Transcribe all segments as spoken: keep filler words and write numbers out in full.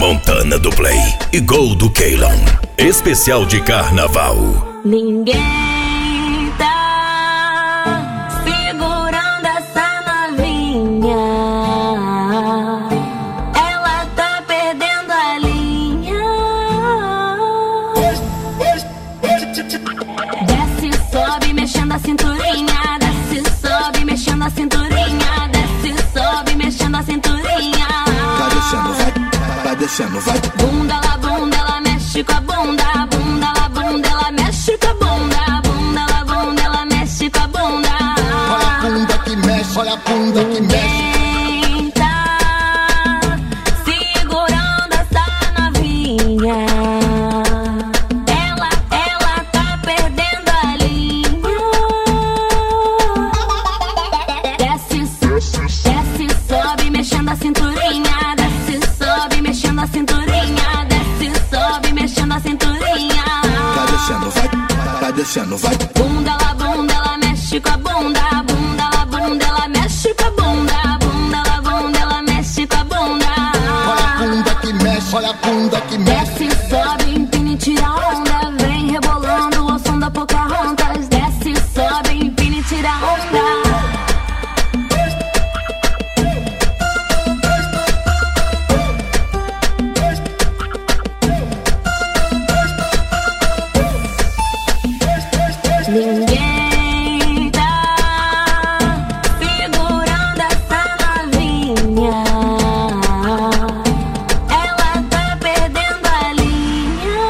Montana do Play e Gol do Keilon. Especial de carnaval. Ninguém tá segurando essa novinha. Ela tá perdendo a linha. Desce, sobe, mexendo a cinturinha. Desce, sobe, mexendo a cinturinha. Desce, sobe, mexendo a cinturinha. Vai deixando, vai, vai deixando, vai. Bunda lá, bunda, ela mexe com a bunda. Bunda lá, bunda, ela mexe com a bunda. Bunda lá, bunda, ela mexe com a bunda. Olha a bunda que mexe, olha a bunda que mexe. Quem tá segurando essa novinha? Ela, ela tá perdendo a linha. Desce, desce, sobe, mexendo a cinturinha. Desce, sobe, mexendo a cinturinha. Desce, sobe, mexendo a cinturinha. Vai deixando, vai, vai deixando, vai. Bunda lá, bunda, ela mexe com a bunda. Bunda lá, bunda, ela mexe com a bunda. Bunda lá, bunda, ela mexe com a bunda. Olha a bunda que mexe, olha a bunda que mexe. Desce, sobe, empina e tira a onda. Vem rebolando o som da Pocahontas. Desce, sobe, empina e tira a onda. Ninguém tá segurando essa novinha. Ela tá perdendo a linha.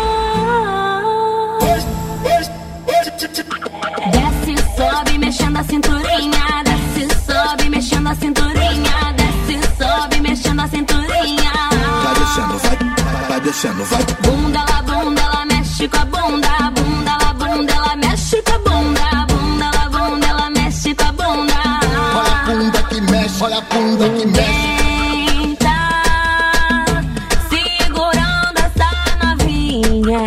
Desce, sobe, mexendo a cinturinha. Desce, sobe, mexendo a cinturinha. Desce, sobe, mexendo a cinturinha. Vai deixando, vai, vai deixando, vai. Bunda lá, bunda, ela mexe com a bunda. Bunda lá, bunda, ela mexe com a bunda. Bunda lá, bunda, ela mexe com a bunda. Olha a bunda que mexe, olha a bunda que mexe. Quem tá segurando essa novinha?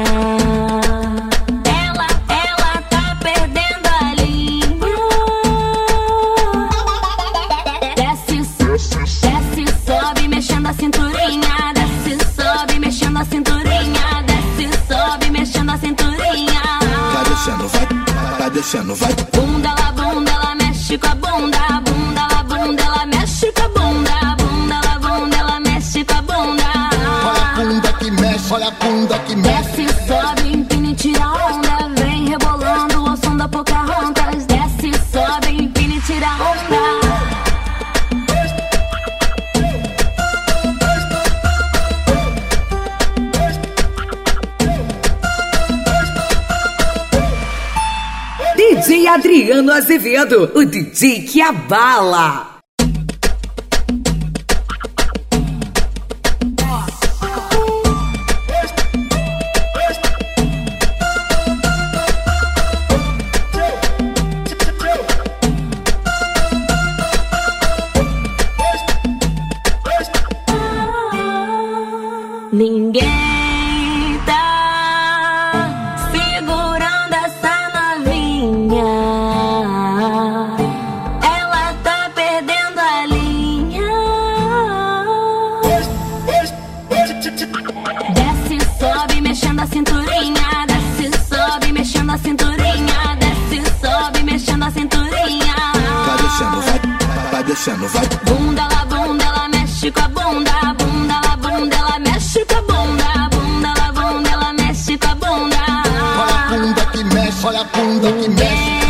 Ela, ela tá perdendo a linha. Desce, desce, sobe, mexendo a cinturinha. Desce, sobe, mexendo a cinturinha. Desce, sobe, mexendo a cinturinha. Vai deixando, vai, vai deixando, vai. Bunda lá, bunda, ela mexe com a bunda. Bunda lá, bunda, ela mexe com a bunda. Bunda lá, bunda, ela mexe com a bunda. Olha a bunda que mexe, olha a bunda que mexe. Desce, sobe, empina e tira a onda. Vem rebolando o som da Pocahontas. Desce, sobe, empina e tira a onda. D J Adriano Azevedo, o D J que abala. Ninguém tá segurando essa novinha. Ela tá perdendo a linha. Desce, sobe, mexendo a cinturinha. Desce, sobe, mexendo a cinturinha. Desce, sobe, mexendo a cinturinha. Vai deixando, vai, vai deixando, vai. Bunda lá, bunda, ela mexe com a bunda. Bunda lá, bunda, ela mexe com a bunda. Bunda lá, bunda, ela mexe com a bunda. Olha a bunda que mexe, olha a bunda que mexe.